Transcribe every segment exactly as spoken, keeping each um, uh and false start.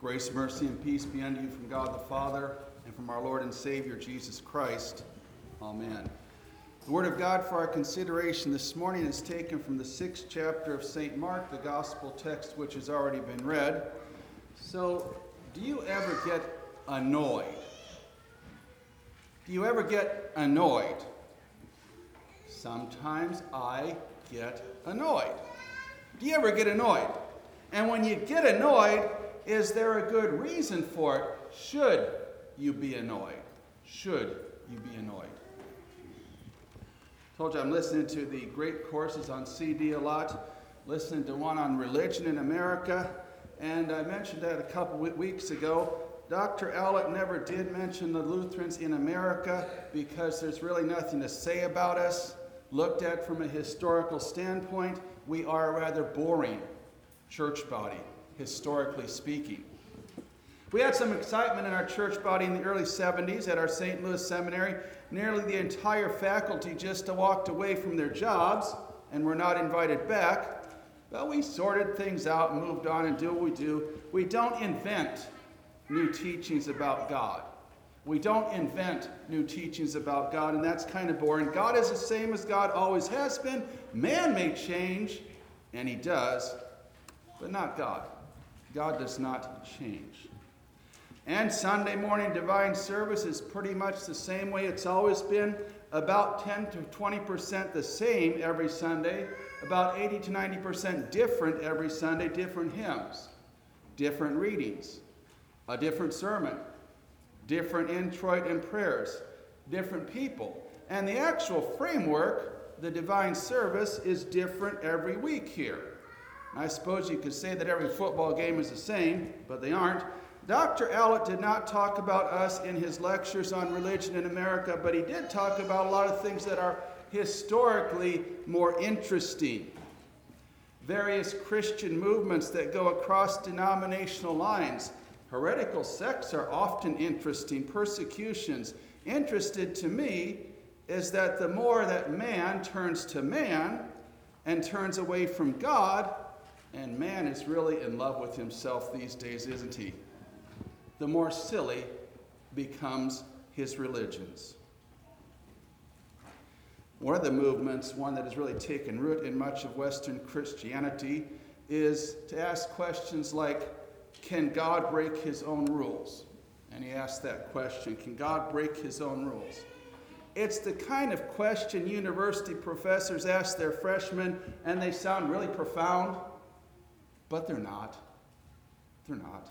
Grace, mercy, and peace be unto you from God the Father and from our Lord and Savior Jesus Christ. Amen. The Word of God for our consideration this morning is taken from the sixth chapter of Saint Mark, the Gospel text which has already been read. So, do you ever get annoyed? Do you ever get annoyed? Sometimes I get annoyed. Do you ever get annoyed? And when you get annoyed, is there a good reason for it? Should you be annoyed? Should you be annoyed? I told you I'm listening to the great courses on C D a lot, listening to one on religion in America, and I mentioned that a couple weeks ago. Doctor Allett never did mention the Lutherans in America because there's really nothing to say about us. Looked at from a historical standpoint, we are a rather boring church body, historically speaking. We had some excitement in our church body in the early seventies at our Saint Louis Seminary. Nearly the entire faculty just walked away from their jobs and were not invited back. But we sorted things out and moved on and do what we do. We don't invent new teachings about God. We don't invent new teachings about God, and that's kind of boring. God is the same as God always has been. Man may change, and he does, but not God. God does not change. And Sunday morning divine service is pretty much the same way it's always been, about ten to twenty percent the same every Sunday, about eighty to ninety percent different every Sunday, different hymns, different readings, a different sermon, different introit and prayers, different people. And the actual framework, the divine service, is different every week here. I suppose you could say that every football game is the same, but they aren't. Doctor Allett did not talk about us in his lectures on religion in America, but he did talk about a lot of things that are historically more interesting. Various Christian movements that go across denominational lines. Heretical sects are often interesting. Persecutions. Interested to me is that the more that man turns to man and turns away from God, and man is really in love with himself these days, isn't he? The more silly becomes his religions. One of the movements, one that has really taken root in much of Western Christianity, is to ask questions like, can God break his own rules? And he asked that question, can God break his own rules? It's the kind of question university professors ask their freshmen, and they sound really profound, but they're not. They're not.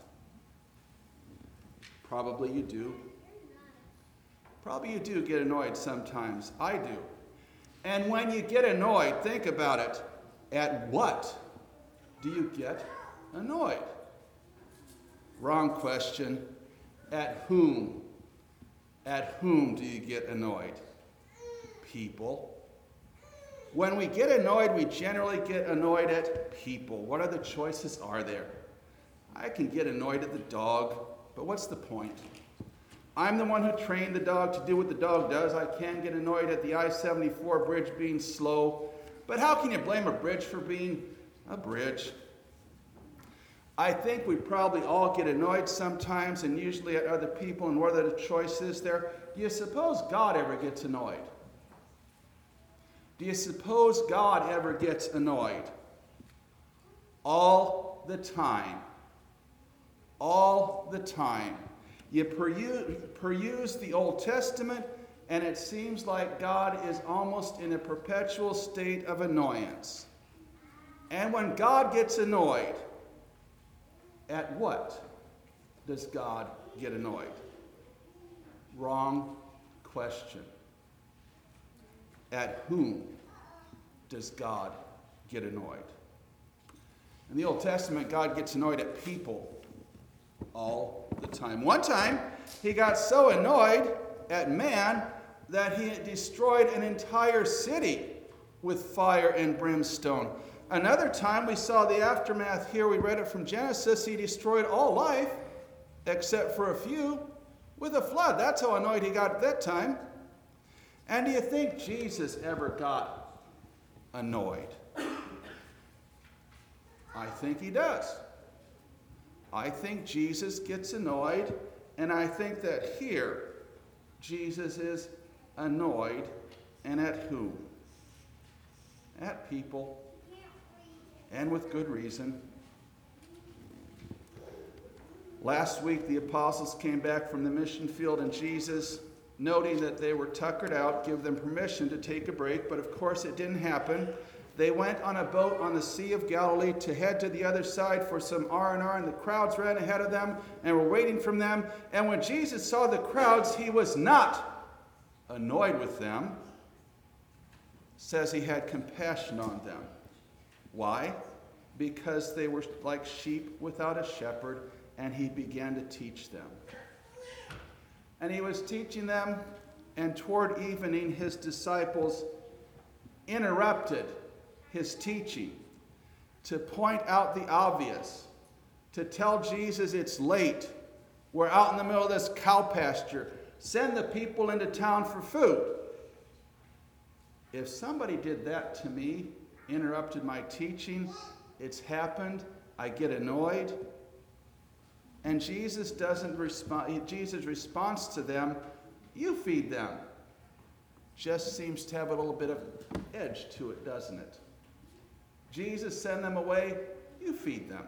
Probably you do. Probably you do get annoyed sometimes. I do. And when you get annoyed, think about it. At what do you get annoyed? Wrong question. At whom? At whom do you get annoyed? People. When we get annoyed, we generally get annoyed at people. What other choices are there? I can get annoyed at the dog, but what's the point? I'm the one who trained the dog to do what the dog does. I can get annoyed at the I seventy-four bridge being slow, but how can you blame a bridge for being a bridge? I think we probably all get annoyed sometimes, and usually at other people, and what are the choices there? Do you suppose God ever gets annoyed? Do you suppose God ever gets annoyed? All the time. All the time. You peruse, peruse the Old Testament, and it seems like God is almost in a perpetual state of annoyance. And when God gets annoyed, at what does God get annoyed? Wrong question. At whom does God get annoyed? In the Old Testament, God gets annoyed at people all the time. One time, he got so annoyed at man that he destroyed an entire city with fire and brimstone. Another time, we saw the aftermath here. We read it from Genesis. He destroyed all life, except for a few, with a flood. That's how annoyed he got at that time. And do you think Jesus ever got annoyed? I think he does. I think Jesus gets annoyed, and I think that here Jesus is annoyed. And at who? At people, and with good reason. Last week, the apostles came back from the mission field, and Jesus, noting that they were tuckered out, gave them permission to take a break, but of course it didn't happen. They went on a boat on the Sea of Galilee to head to the other side for some R and R, and the crowds ran ahead of them and were waiting for them. And when Jesus saw the crowds, he was not annoyed with them. Says he had compassion on them. Why? Because they were like sheep without a shepherd, and he began to teach them. And he was teaching them, and toward evening his disciples interrupted his teaching to point out the obvious, to tell Jesus it's late. We're out in the middle of this cow pasture. Send the people into town for food. If somebody did that to me, interrupted my teaching, it's happened, I get annoyed. And Jesus doesn't respond. Jesus' response to them, you feed them, just seems to have a little bit of edge to it, doesn't it? Jesus send them away, you feed them.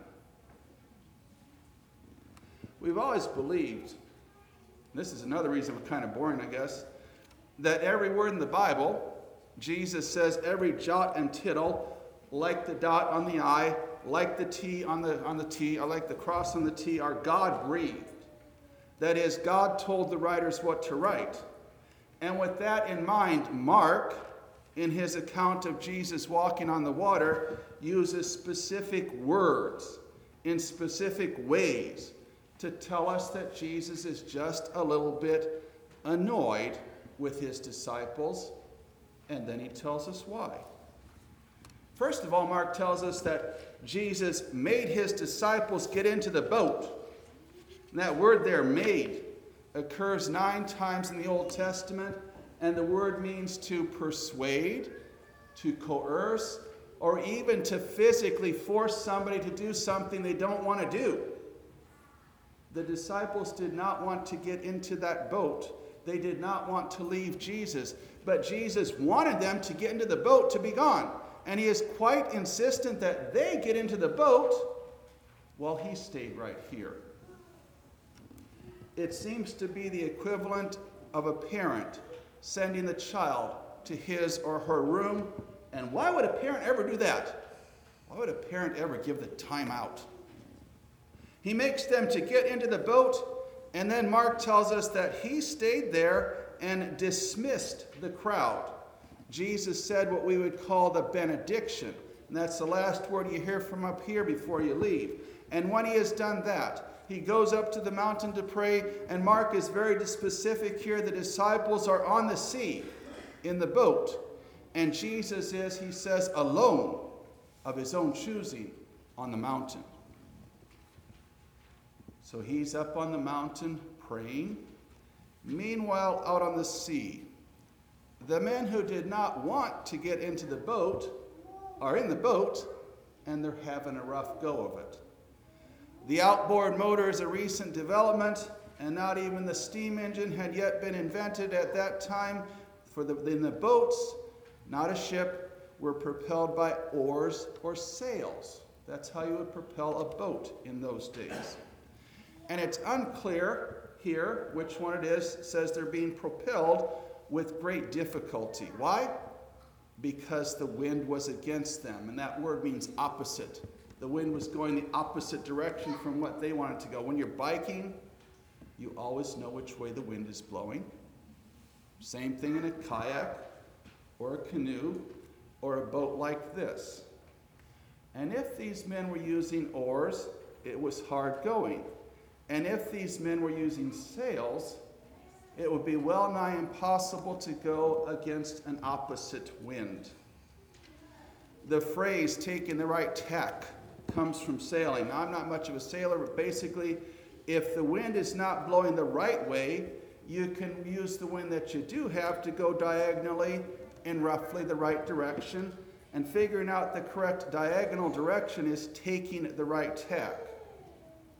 We've always believed, this is another reason we're kind of boring, I guess, that every word in the Bible, Jesus says every jot and tittle, like the dot on the I, like the T on the, on the T, or like the cross on the T, are God-breathed. That is, God told the writers what to write. And with that in mind, Mark, in his account of Jesus walking on the water, uses specific words in specific ways to tell us that Jesus is just a little bit annoyed with his disciples, and then he tells us why. First of all, Mark tells us that Jesus made his disciples get into the boat. And that word there, made, occurs nine times in the Old Testament, and the word means to persuade, to coerce, or even to physically force somebody to do something they don't want to do. The disciples did not want to get into that boat. They did not want to leave Jesus. But Jesus wanted them to get into the boat to be gone. And he is quite insistent that they get into the boat while he stayed right here. It seems to be the equivalent of a parent sending the child to his or her room. And why would a parent ever do that? Why would a parent ever give the time out? He makes them to get into the boat, and then Mark tells us that he stayed there and dismissed the crowd. Jesus said what we would call the benediction, and that's the last word you hear from up here before you leave. And when he has done that, he goes up to the mountain to pray, and Mark is very specific here. The disciples are on the sea in the boat, and Jesus is, he says, alone of his own choosing on the mountain. So he's up on the mountain praying. Meanwhile, out on the sea, the men who did not want to get into the boat are in the boat, and they're having a rough go of it. The outboard motor is a recent development, and not even the steam engine had yet been invented at that time. For the, in the boats, not a ship, were propelled by oars or sails. That's how you would propel a boat in those days. And it's unclear here which one it is. It says they're being propelled with great difficulty. Why? Because the wind was against them, and that word means opposite. The wind was going the opposite direction from what they wanted to go. When you're biking, you always know which way the wind is blowing. Same thing in a kayak or a canoe or a boat like this. And if these men were using oars, it was hard going. And if these men were using sails, it would be well nigh impossible to go against an opposite wind. The phrase, taking the right tack, comes from sailing. Now, I'm not much of a sailor, but basically, if the wind is not blowing the right way, you can use the wind that you do have to go diagonally in roughly the right direction. And figuring out the correct diagonal direction is taking the right tack.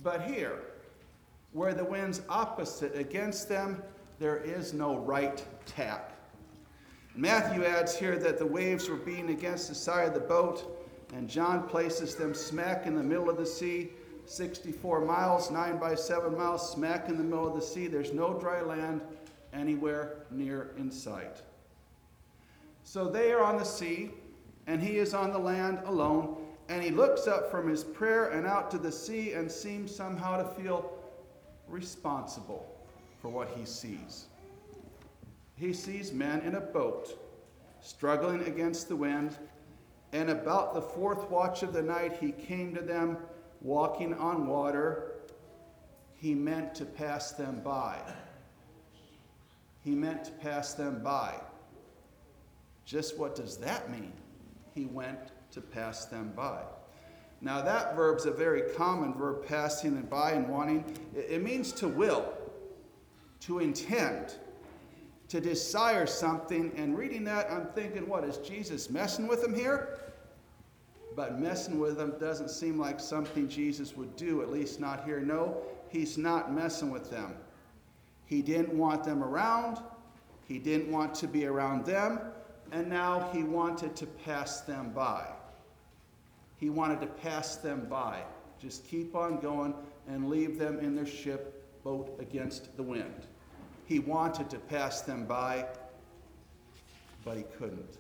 But here, where the wind's opposite against them, there is no right tack. Matthew adds here that the waves were beating against the side of the boat, and John places them smack in the middle of the sea, sixty-four miles, nine by seven miles, smack in the middle of the sea. There's no dry land anywhere near in sight. So they are on the sea, and he is on the land alone, and he looks up from his prayer and out to the sea and seems somehow to feel responsible for what he sees. He sees men in a boat struggling against the wind, and about the fourth watch of the night he came to them walking on water. He meant to pass them by. He meant to pass them by. Just what does that mean? He went to pass them by. Now that verb's a very common verb, passing and by and wanting. It means to will, to intend, to desire something. And reading that, I'm thinking, what, is Jesus messing with them here? But messing with them doesn't seem like something Jesus would do, at least not here. No, he's not messing with them. He didn't want them around. He didn't want to be around them. And now he wanted to pass them by. He wanted to pass them by. Just keep on going and leave them in their ship, boat against the wind. He wanted to pass them by, but he couldn't.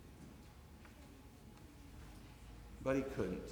But he couldn't.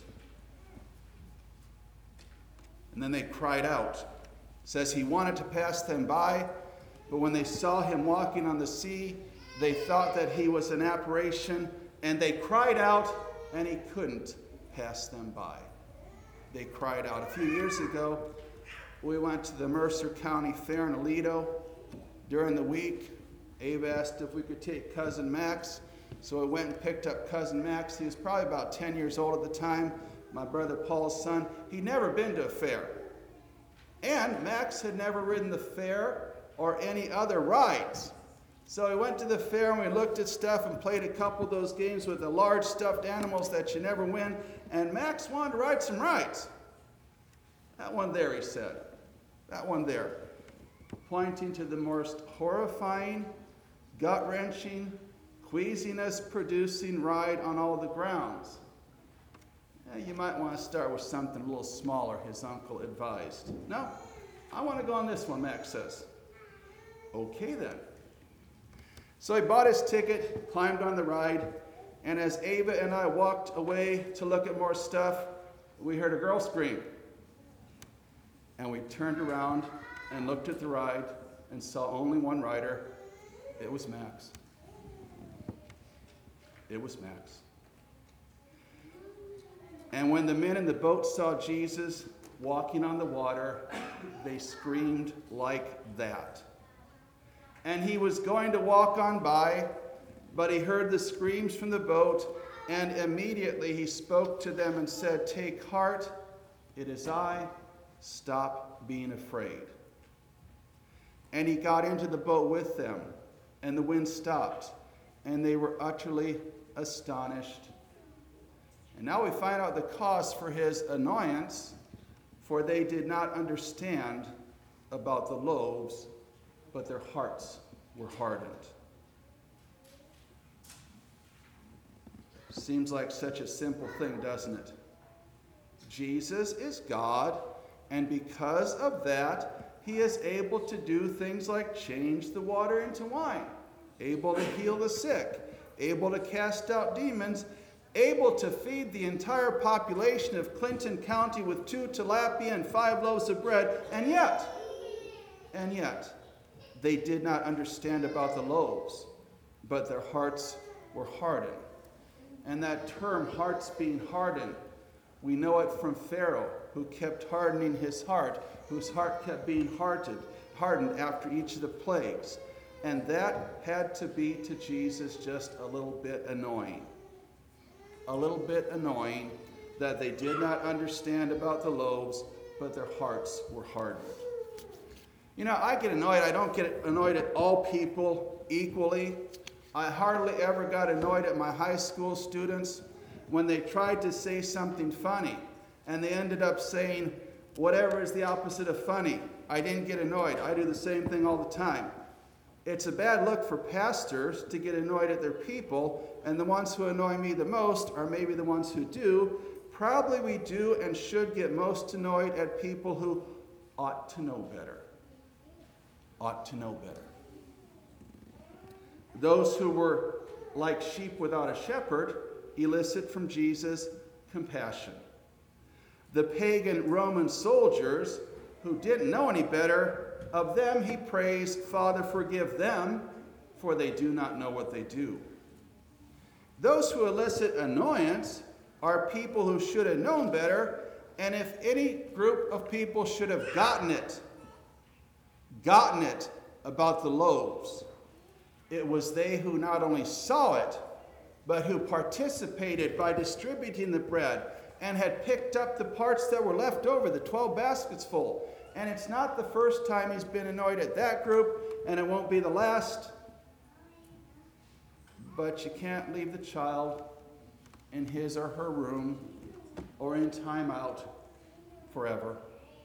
And then they cried out. It says he wanted to pass them by, but when they saw him walking on the sea, they thought that he was an apparition, and they cried out, and he couldn't pass them by. They cried out. A few years ago, we went to the Mercer County Fair in Aledo. During the week, Abe asked if we could take Cousin Max, so I went and picked up Cousin Max. He was probably about ten years old at the time, my brother Paul's son. He'd never been to a fair. And Max had never ridden the fair or any other rides. So we went to the fair and we looked at stuff and played a couple of those games with the large stuffed animals that you never win. And Max wanted to ride some rides. That one there, he said. That one there. Pointing to the most horrifying, gut-wrenching, queasiness-producing ride on all the grounds. Yeah, you might want to start with something a little smaller, his uncle advised. No, I want to go on this one, Max says. Okay then. So he bought his ticket, climbed on the ride, and as Ava and I walked away to look at more stuff, we heard a girl scream. And we turned around and looked at the ride and saw only one rider. It was Max. It was Max. And when the men in the boat saw Jesus walking on the water, they screamed like that. And he was going to walk on by, but he heard the screams from the boat, and immediately he spoke to them and said, "Take heart, it is I, stop being afraid." And he got into the boat with them, and the wind stopped, and they were utterly astonished. And now we find out the cause for his annoyance, for they did not understand about the loaves, but their hearts were hardened. Seems like such a simple thing, doesn't it? Jesus is God, and because of that, he is able to do things like change the water into wine, able to heal the sick, able to cast out demons, able to feed the entire population of Clinton County with two tilapia and five loaves of bread, and yet, and yet, they did not understand about the loaves, but their hearts were hardened. And that term, hearts being hardened, we know it from Pharaoh, who kept hardening his heart, whose heart kept being hardened, hardened after each of the plagues. And that had to be to Jesus just a little bit annoying. A little bit annoying that they did not understand about the loaves, but their hearts were hardened. You know, I get annoyed. I don't get annoyed at all people equally. I hardly ever got annoyed at my high school students when they tried to say something funny and they ended up saying, Whatever is the opposite of funny. I didn't get annoyed. I do the same thing all the time. It's a bad look for pastors to get annoyed at their people, and the ones who annoy me the most are maybe the ones who do. Probably we do and should get most annoyed at people who ought to know better. Ought to know better. Those who were like sheep without a shepherd elicit from Jesus compassion. The pagan Roman soldiers who didn't know any better, of them he prays, Father, forgive them, for they do not know what they do. Those who elicit annoyance are people who should have known better, and if any group of people should have gotten it, gotten it about the loaves, it was they who not only saw it, but who participated by distributing the bread and had picked up the parts that were left over, the twelve baskets full. And it's not the first time he's been annoyed at that group, and it won't be the last. But you can't leave the child in his or her room or in timeout forever.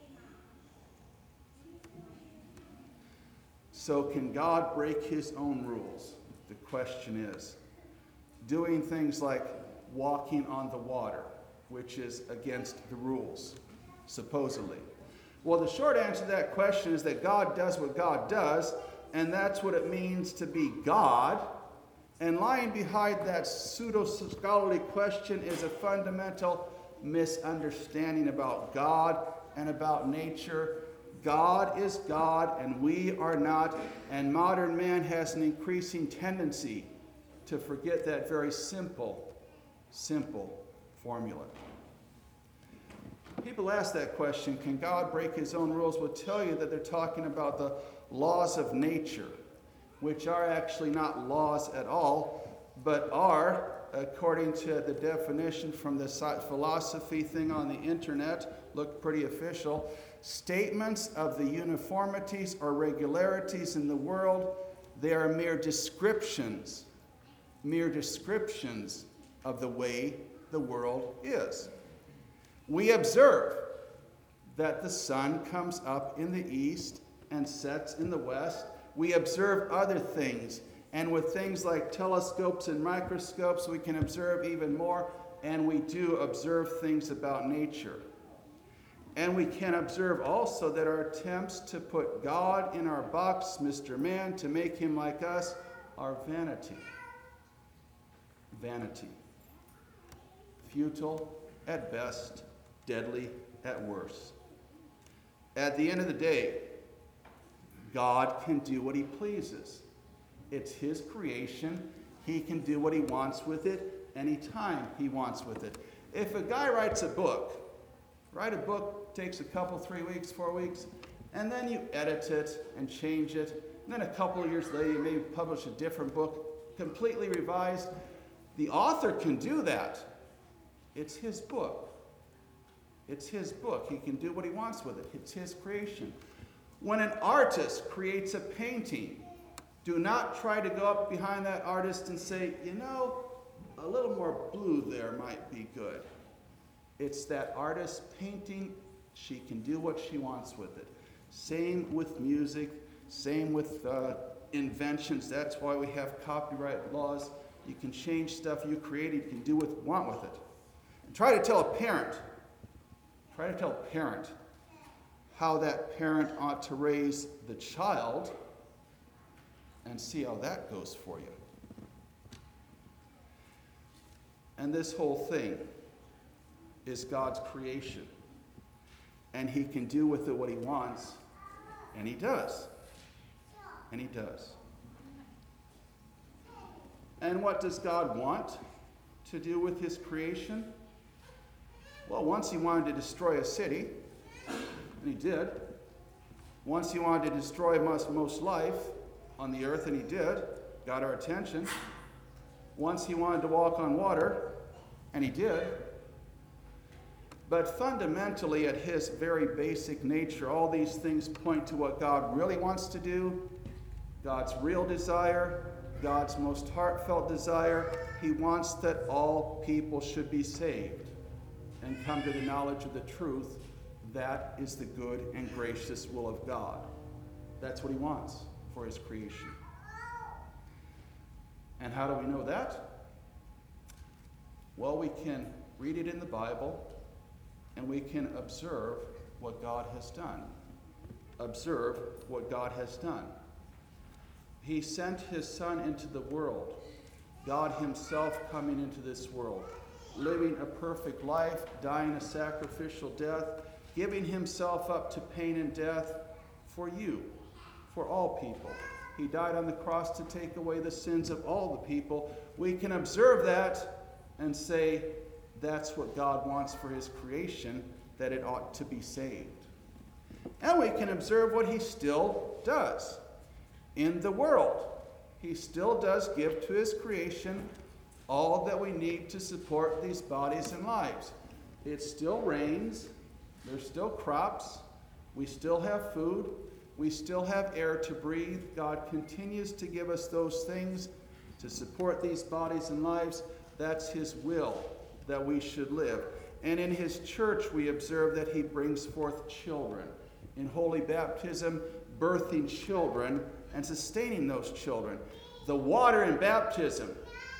So can God break his own rules? The question is. Doing things like walking on the water, which is against the rules, supposedly. Well, the short answer to that question is that God does what God does, and that's what it means to be God. And lying behind that pseudo-scholarly question is a fundamental misunderstanding about God and about nature. God is God, and we are not, and modern man has an increasing tendency to forget that very simple, simple formula. People ask that question, can God break his own rules? We'll tell you that they're talking about the laws of nature, which are actually not laws at all, but are, according to the definition from the philosophy thing on the internet, look pretty official, statements of the uniformities or regularities in the world. They are mere descriptions, mere descriptions of the way the world is. We observe that the sun comes up in the east and sets in the west. We observe other things, and with things like telescopes and microscopes, we can observe even more, and we do observe things about nature. And we can observe also that our attempts to put God in our box, Mister Man, to make him like us, are vanity. Vanity. Futile at best, deadly at worst. At the end of the day, God can do what he pleases. It's his creation. He can do what he wants with it anytime he wants with it. If a guy writes a book, write a book takes a couple, three weeks, four weeks, and then you edit it and change it, and then a couple of years later you maybe publish a different book, completely revised. The author can do that. It's his book. It's his book. He can do what he wants with it. It's his creation. When an artist creates a painting, do not try to go up behind that artist and say, you know, a little more blue there might be good. It's that artist painting. She can do what she wants with it. Same with music. Same with uh, inventions. That's why we have copyright laws. You can change stuff you created. You can do what you want with it. And try to tell a parent. Try to tell a parent how that parent ought to raise the child and see how that goes for you. And this whole thing is God's creation. And he can do with it what he wants, and he does. And he does. And what does God want to do with his creation? Well, once he wanted to destroy a city, and he did. Once he wanted to destroy most, most life on the earth, and he did. Got our attention. Once he wanted to walk on water, and he did. But fundamentally, at his very basic nature, all these things point to what God really wants to do, God's real desire, God's most heartfelt desire. He wants that all people should be saved and come to the knowledge of the truth, That is the good and gracious will of God. That's what he wants for his creation. And how do we know that? Well, we can read it in the Bible, and we can observe what God has done. Observe what God has done. He sent his Son into the world, God himself coming into this world, living a perfect life, dying a sacrificial death, giving himself up to pain and death for you, for all people. He died on the cross to take away the sins of all the people. We can observe that and say that's what God wants for his creation, that it ought to be saved. And we can observe what he still does in the world. He still does give to his creation all that we need to support these bodies and lives. It still rains. There's still crops. We still have food. We still have air to breathe. God continues to give us those things to support these bodies and lives. That's his will, that we should live. And in his church, we observe that he brings forth children. In holy baptism, birthing children and sustaining those children. The water in baptism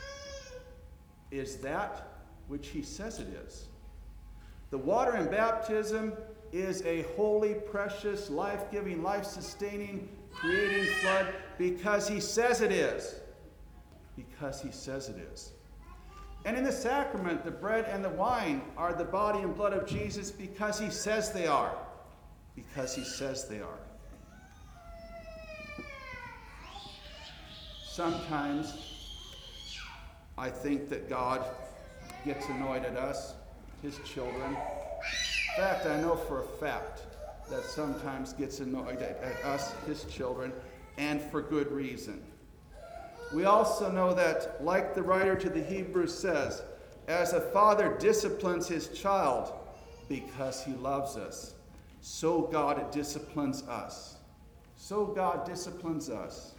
is that which he says it is. The water in baptism is a holy, precious, life-giving, life-sustaining, creating flood because he says it is. Because he says it is. And in the sacrament, the bread and the wine are the body and blood of Jesus because he says they are. Because he says they are. Sometimes I think that God gets annoyed at us, his children. In fact, I know for a fact that sometimes gets annoyed at, at us, his children, and for good reason. We also know that, like the writer to the Hebrews says, as a father disciplines his child because he loves us, so God disciplines us. So God disciplines us.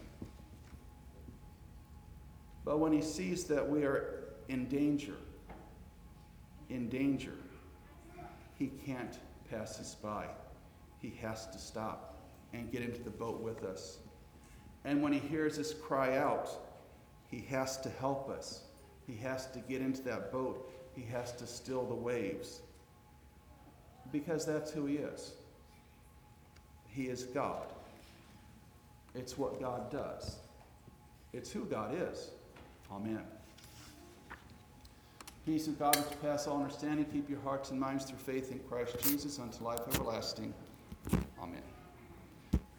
But when he sees that we are in danger, in danger, he can't pass us by. He has to stop and get into the boat with us. And when he hears us cry out, he has to help us. He has to get into that boat. He has to still the waves. Because that's who he is. He is God. It's what God does. It's who God is. Amen. Peace of God which passes all understanding, keep your hearts and minds through faith in Christ Jesus unto life everlasting.